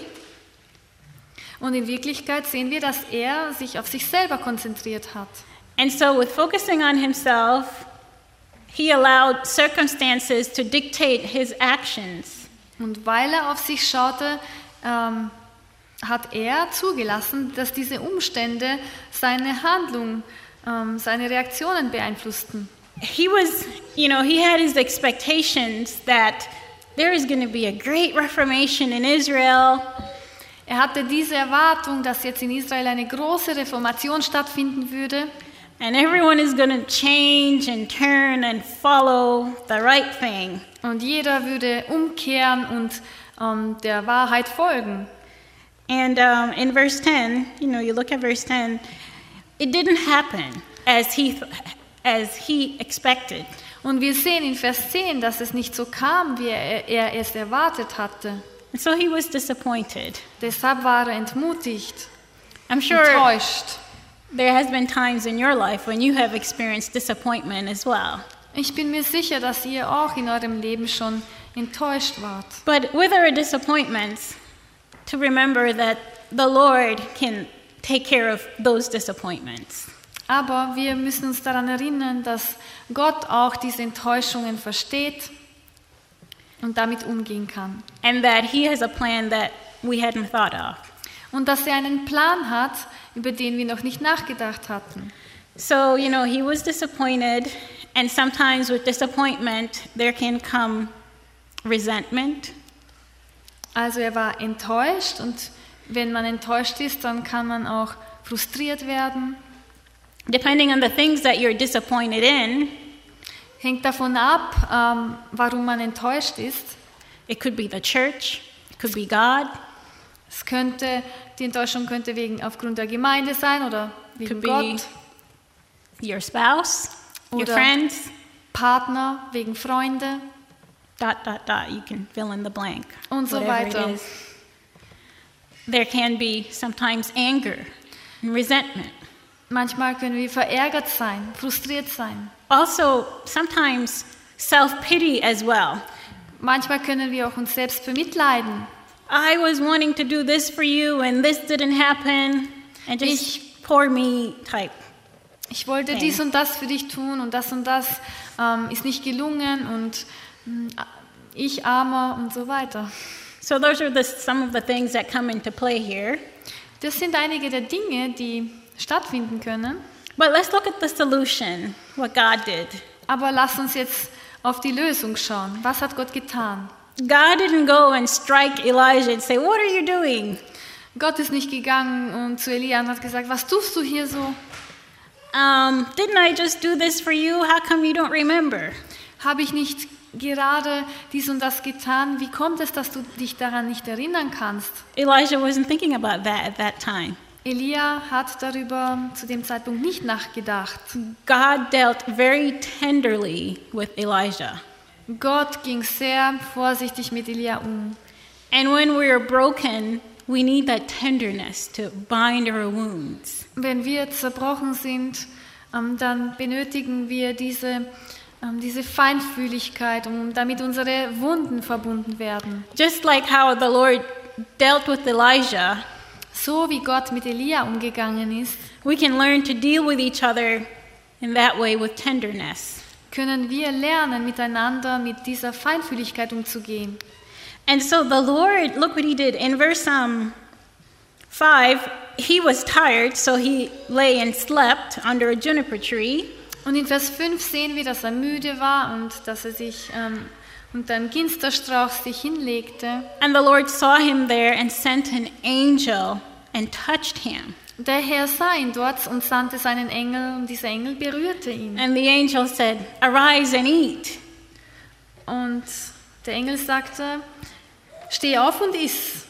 Und in Wirklichkeit sehen wir, dass er sich auf sich selber konzentriert hat. And so, with focusing on himself, he allowed circumstances to dictate his actions. Und weil er auf sich schaute, ähm, hat er zugelassen, dass diese Umstände seine Handlung, ähm, seine Reaktionen beeinflussten. He was, you know, he had his expectations that there is going to be a great reformation in Israel. Er hatte diese Erwartung, dass jetzt in Israel eine große Reformation stattfinden würde. And everyone is going to change and turn and follow the right thing. Und jeder würde umkehren und ähm, der Wahrheit folgen. And um, in verse ten, you know, you look at verse ten, it didn't happen as he, as he expected. Und wir sehen in Vers zehn, dass es nicht so kam, wie er, er es erwartet hatte. And so he was disappointed. Deshalb war er entmutigt, I'm sure enttäuscht. there has been times in your life when you have experienced disappointment as well. Ich bin mir sicher, dass ihr auch in eurem Leben schon enttäuscht wart. But with our disappointments, to remember that the Lord can take care of those disappointments. Aber wir müssen uns daran erinnern, dass Gott auch diese Enttäuschungen versteht und damit umgehen kann. And that he has a plan that we hadn't thought of. Und dass er einen Plan hat, über den wir noch nicht nachgedacht hatten. So, you know, he was disappointed, and sometimes with disappointment, there can come resentment. Also er war enttäuscht und wenn man enttäuscht ist, dann kann man auch frustriert werden. Depending on the things that you're disappointed in, Hängt davon ab, ähm, warum man enttäuscht ist. it could be the church, it could be God, Es könnte, die Enttäuschung könnte wegen aufgrund der Gemeinde sein oder wegen could be Gott, your spouse, your Oder- friends, Partner, wegen Freunde dot, dot, dot. You can fill in the blank. und so whatever it weiter. is. There can be sometimes anger and resentment. Manchmal können wir verärgert sein, frustriert sein. Also, sometimes self-pity as well. Manchmal können wir auch uns selbst bemitleiden. I was wanting to do this for you and this didn't happen, and just Ich- poor me type. Ich wollte Okay. dies und das für dich tun und das und das ähm, ist nicht gelungen und mm, ich armer und so weiter. So those are the, some of the things that come into play here. Das sind einige der Dinge, die stattfinden können. But let's look at the solution, what God did. Aber lass uns jetzt auf die Lösung schauen. Was hat Gott getan? God didn't go and strike Elijah and say, "What are you doing?" Gott ist nicht gegangen und zu Elia und hat gesagt, was tust du hier so? Um, didn't I just do this for you? How come you don't remember? Habe ich nicht gerade dies und das getan? Wie kommt es, dass du dich daran nicht erinnern kannst? Elijah wasn't thinking about that at that time. Elia hat darüber zu dem Zeitpunkt nicht nachgedacht. God dealt very tenderly with Elijah. Gott ging sehr vorsichtig mit Elia um. And when we are broken, we need that tenderness to bind our wounds. Wenn wir zerbrochen sind, ähm, dann benötigen wir diese, ähm, diese Feinfühligkeit, um damit unsere Wunden verbunden werden. Just like how the Lord dealt with Elijah, So wie Gott mit Elia umgegangen ist, we can learn to deal with each other in that way with tenderness. können wir lernen, miteinander mit dieser Feinfühligkeit umzugehen. And so the Lord, look what he did. In verse um, five, he was tired, so he lay and slept under a juniper tree. Und in Vers fünf sehen wir, dass er müde war und dass er sich ähm, unter einem Ginsterstrauch sich hinlegte. And the Lord saw him there and sent an angel and touched him. Der Herr sah ihn dort und sandte seinen Engel, und dieser Engel berührte ihn. And the angel said, "Arise and eat." Und der Engel sagte, steh auf und iss.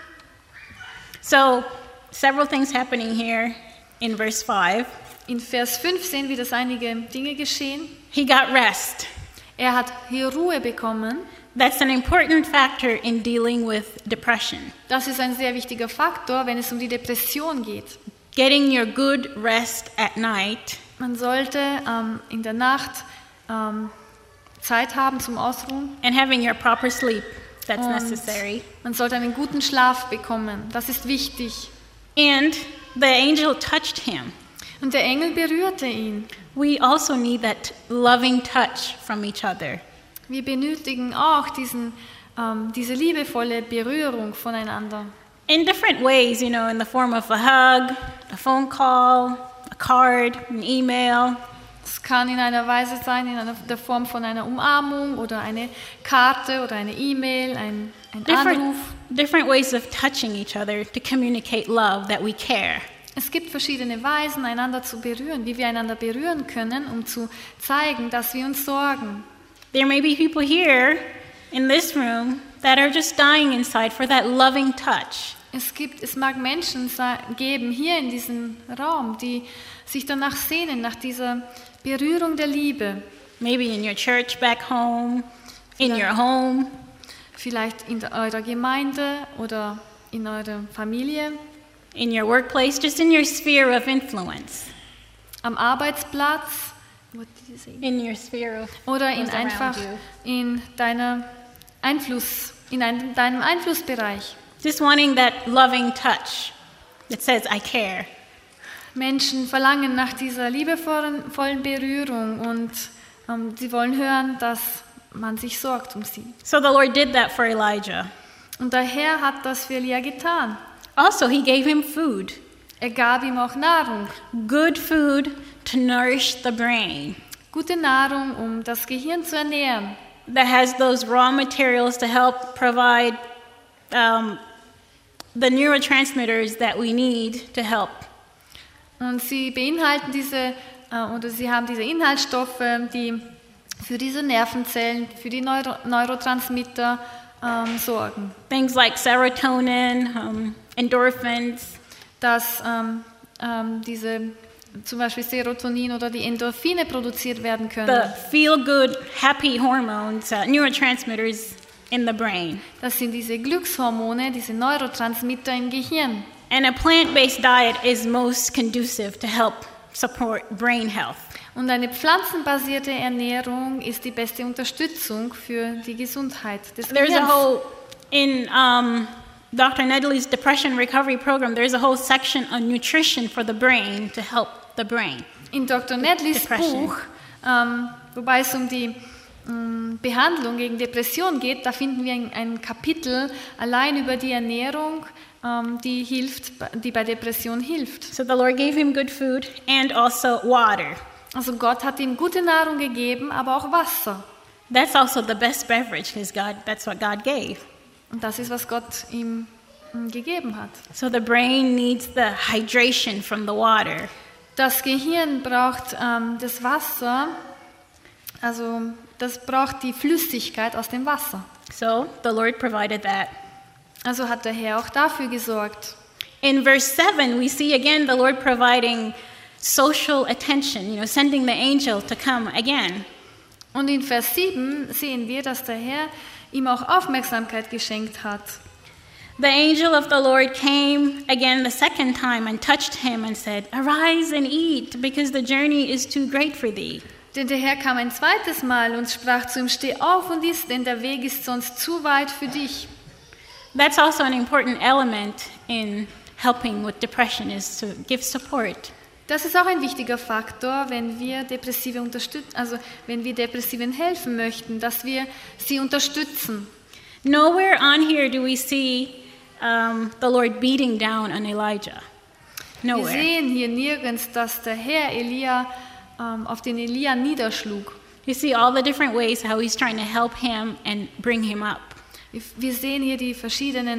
So, several things happening here in verse five. In Vers fünf sehen wir, dass einige Dinge geschehen. He got rest. Er hat hier Ruhe bekommen. That's an important factor in dealing with depression. Das ist ein sehr wichtiger Faktor, wenn es um die Depression geht. Getting your good rest at night Man sollte ähm, in der Nacht ähm, Zeit haben zum Ausruhen. and having your proper sleep. That's Und necessary. man sollte einen guten Schlaf bekommen. Das ist wichtig. And the angel touched him. Und der Engel berührte ihn. We also need that loving touch from each other. Wir benötigen auch diesen, ähm, diese liebevolle Berührung voneinander. In different ways, you know, in the form of a hug, a phone call, a card, an email. Es kann in einer Weise sein, in einer, der Form von einer Umarmung oder eine Karte oder eine E-Mail, ein, ein Different, Anruf. different ways of touching each other to communicate love, that we care. Es gibt verschiedene Weisen, einander zu berühren, wie wir einander berühren können, um zu zeigen, dass wir uns sorgen. There may be people here in this room that are just dying inside for that loving touch. Es gibt, es mag Menschen sa- geben hier in diesem Raum, die sich danach sehnen, nach dieser Berührung der Liebe. Maybe in your church back home, in your home, Vielleicht in der, eurer Gemeinde oder in eurer Familie, in your workplace, just in your sphere of influence, am Arbeitsplatz. What did you say? in your sphere of Oder in what's around einfach you. in deiner Einfluss, in ein, deinem Einflussbereich. Just wanting that loving touch that says, I care. Menschen verlangen nach dieser liebevollen vollen Berührung und ähm, sie wollen hören, dass man sich sorgt um sie. So the Lord did that for Elijah. Und der Herr hat das für Elia getan. Also, he gave him food, Er gab ihm auch Nahrung, good food to nourish the brain, gute Nahrung, um das Gehirn zu ernähren. that has those raw materials to help provide um, the neurotransmitters that we need to help. Und sie beinhalten diese, äh, oder sie haben diese Inhaltsstoffe, die für diese Nervenzellen, für die Neuro Neurotransmitter ähm, sorgen. Things like serotonin, um, endorphins, Dass ähm, ähm, diese, zum Beispiel Serotonin oder die Endorphine produziert werden können. the feel-good, happy hormones, uh, neurotransmitters in the brain. Das sind diese Glückshormone, diese Neurotransmitter im Gehirn. And a plant-based diet is most conducive to help support brain health. Und eine pflanzenbasierte Ernährung ist die beste Unterstützung für die Gesundheit des There's a Gehirns. whole, in um, Doctor Nedley's Depression Recovery Program, there's a whole section on nutrition for the brain to help the brain. In Doktor Nedleys Depression. Buch, ähm, wobei es um die ähm, Behandlung gegen Depression geht, da finden wir ein, ein Kapitel allein über die Ernährung, ähm, die hilft, die bei Depression hilft. So the Lord gave him good food and also water. Also Gott hat ihm gute Nahrung gegeben, aber auch Wasser. That's also the best beverage because God, that's what God gave. Und das ist, was Gott ihm ähm, gegeben hat. So the brain needs the hydration from the water. Das Gehirn braucht ähm, das Wasser, also das braucht die Flüssigkeit aus dem Wasser. So the Lord provided that. Also hat der Herr auch dafür gesorgt. In verse seven, we see again the Lord providing social attention, you know, sending the angel to come again. Und in Vers sieben sehen wir, dass der Herr ihm auch Aufmerksamkeit geschenkt hat. The angel of the Lord came again the second time and touched him and said, "Arise and eat, because the journey is too great for thee." Denn der Herr kam ein zweites Mal und sprach zu ihm, steh auf und iss, denn der Weg ist sonst zu weit für dich. That's also an important element in helping with depression, is to give support. Das ist auch ein wichtiger Faktor, wenn wir Depressive unterstützen, also wenn wir Depressiven helfen möchten, dass wir sie unterstützen. Nowhere on here do we see um, the Lord beating down on Elijah. Wir Nowhere. sehen hier nirgends, dass der Herr Elia ähm, auf den Elia niederschlug. You see all the different ways how he's trying to help him and bring him up. Wir sehen hier die verschiedenen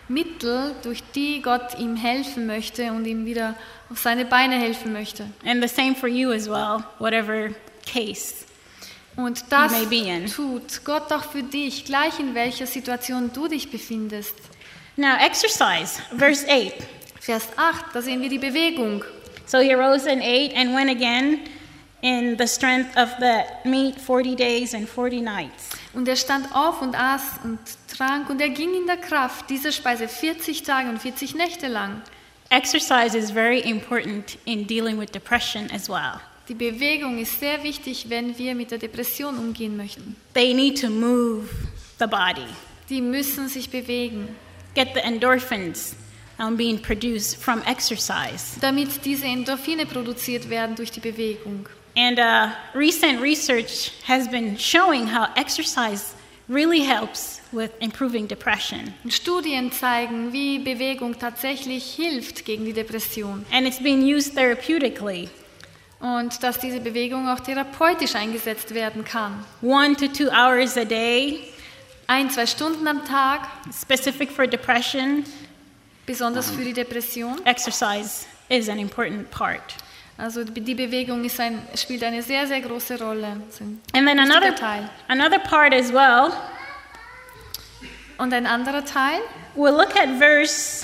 Mittel, durch die Gott ihm helfen möchte und ihm wieder auf seine Beine helfen möchte. And the same for you as well, whatever case. Und das may be in. tut Gott auch für dich, gleich in welcher Situation du dich befindest. Now, exercise, verse eight. Vers acht, da sehen wir die Bewegung. So he arose and ate and went again in the strength of the meat forty days and forty nights. Und er stand auf und aß und trank und er ging in der Kraft dieser Speise vierzig Tage und vierzig Nächte lang. Exercise is very important in dealing with depression as well. Die Bewegung ist sehr wichtig, wenn wir mit der Depression umgehen möchten. They need to move the body. Die müssen sich bewegen, Get the endorphins um, being produced from exercise. damit diese Endorphine produziert werden durch die Bewegung. And uh, recent research has been showing how exercise really helps with improving depression. Und Studien zeigen, wie Bewegung tatsächlich hilft gegen die Depression. And it's being used therapeutically. Und dass diese Bewegung auch therapeutisch eingesetzt werden kann. One to two hours a day, Ein, zwei Stunden am Tag, specific for depression, besonders für die Depression. exercise is an important part. Also die Bewegung ist ein, spielt eine sehr, sehr große Rolle. Das ist ein And then wichtiger another, Teil. another part as well, Und ein anderer Teil, we'll look at verse,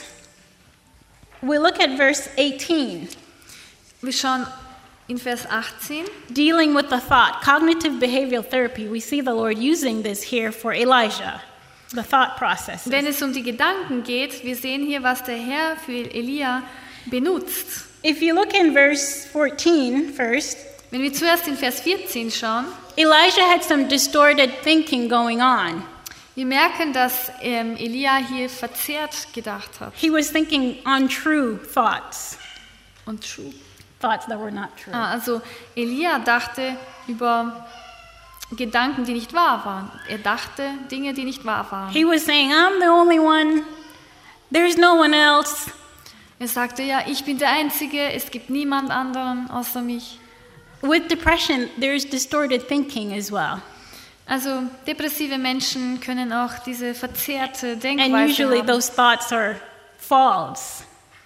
we'll look at verse eighteen, wir schauen in Vers achtzehn. dealing with the thought, cognitive behavioral therapy. We see the Lord using this here for Elijah, the thought process. Wenn es um die Gedanken geht, wir sehen hier, was der Herr für Elia benutzt. If you look in verse fourteen first, Wenn wir zuerst in Vers vierzehn schauen, Elijah had some distorted thinking going on. wir merken, dass ähm, Elia hier verzerrt gedacht hat. He was thinking untrue thoughts, Und true. thoughts that were not true. Ah, also Elia dachte über Gedanken, die nicht wahr waren. Er dachte Dinge, die nicht wahr waren. He was saying, I'm the only one, there's no one else. Er sagte, ja, ich bin der Einzige, es gibt niemand anderen außer mich. With depression, there's distorted thinking as well. Also depressive Menschen können auch diese verzerrte And Denkweise usually haben. those thoughts are false.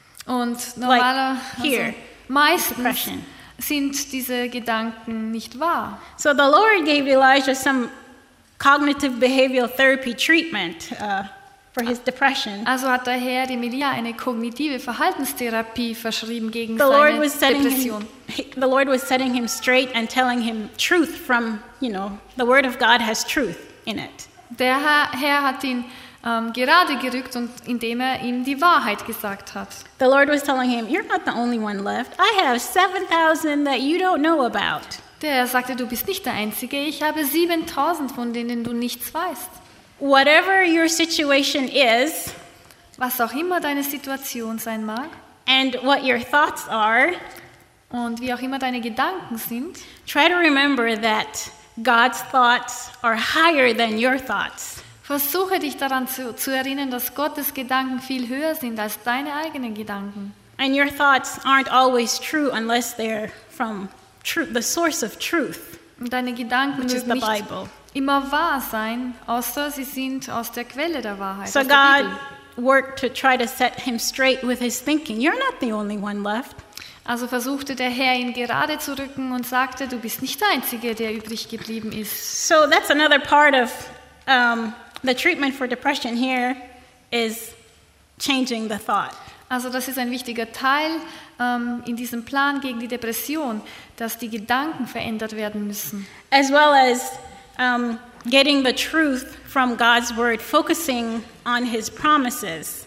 Und normaler, here, also meistens depression. sind diese Gedanken nicht wahr. So the Lord gave Elijah some cognitive behavioral therapy treatment uh, for his depression. Also hat der Herr dem Elia eine kognitive Verhaltenstherapie verschrieben gegen The Lord seine was setting him, Depression. the Lord was setting him straight and telling him truth from, you know, the Word of God has truth in it. Der Herr, Herr hat ihn ähm, gerade gerückt, und indem er ihm die Wahrheit gesagt hat. The Lord was telling him, you're not the only one left. I have seven thousand that you don't know about. Der Herr sagte, du bist nicht der Einzige, ich habe siebentausend, von denen du nichts weißt. Whatever your situation is, Was auch immer deine Situation sein mag and what your thoughts are, und wie auch immer deine Gedanken sind, try to remember that God's thoughts are higher than your thoughts. versuche dich daran zu, zu erinnern, dass Gottes Gedanken viel höher sind als deine eigenen Gedanken. And your thoughts aren't always true unless they're from truth, the source of truth, Und deine Gedanken which is mögen the nicht Bible. immer wahr sein, außer sie sind aus der Quelle der Wahrheit, So aus der God Bibel. worked to try to set him straight with his thinking. You're not the only one left. Also versuchte der Herr, ihn gerade zu rücken und sagte, du bist nicht der Einzige, der übrig geblieben ist. So that's another part of um, the treatment for depression here is changing the thought. Also das ist ein wichtiger Teil ähm, in diesem Plan gegen die Depression, dass die Gedanken verändert werden müssen. As well as um, getting the truth from God's word, focusing on his promises.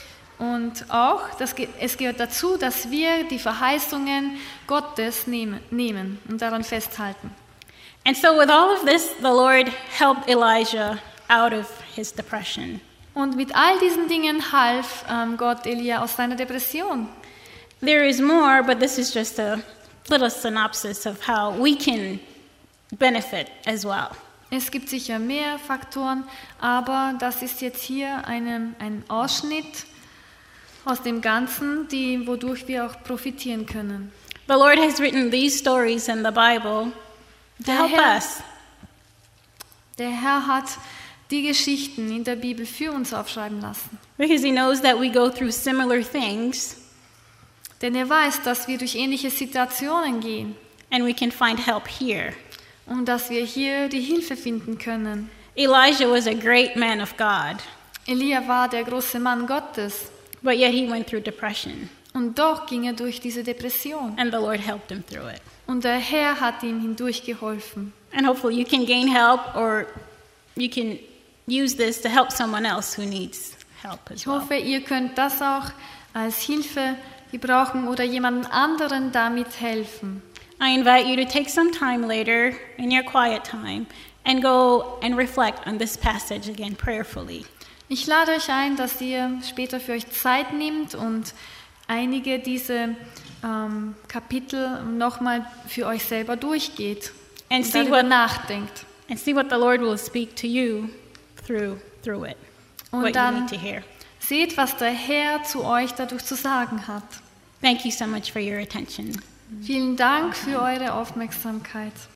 Und auch, das, ge- es gehört dazu, dass wir die Verheißungen Gottes nehmen, nehmen und daran festhalten. And so with all of this, the Lord helped Elijah out of his depression. Und mit all diesen Dingen half ähm, Gott Elia aus seiner Depression. There is more, but this is just a little synopsis of how we can benefit as well. Es gibt sicher mehr Faktoren, aber das ist jetzt hier eine, ein Ausschnitt aus dem Ganzen, die, wodurch wir auch profitieren können. The Lord has written these stories in the Bible to Der help Herr- us. Der Herr hat die Geschichten in der Bibel für uns aufschreiben lassen. because he knows that we go through similar things Denn er weiß, dass wir durch ähnliche Situationen gehen and we can find help here. und dass wir hier die Hilfe finden können. Elijah was a great man of God, Elia war der große Mann Gottes but yet he went through depression, und doch ging er durch diese Depression. and the Lord helped him through it. Und der Herr hat ihm hindurchgeholfen. And hopefully you can gain help, or you can use this to help someone else who needs help as Ich well. hoffe, ihr könnt das auch als Hilfe gebrauchen oder jemand anderen damit helfen. I invite you to take some time later in your quiet time and go and reflect on this passage again prayerfully. Ich lade euch ein, dass ihr später für euch Zeit nehmt und einige diese ähm, Kapitel nochmal für euch selber durchgeht And und see darüber what nachdenkt. and see what the Lord will speak to you through through it. Und what you dann need to hear. seht, was der Herr zu euch dadurch zu sagen hat. Thank you so much for your attention. Vielen Dank für eure Aufmerksamkeit.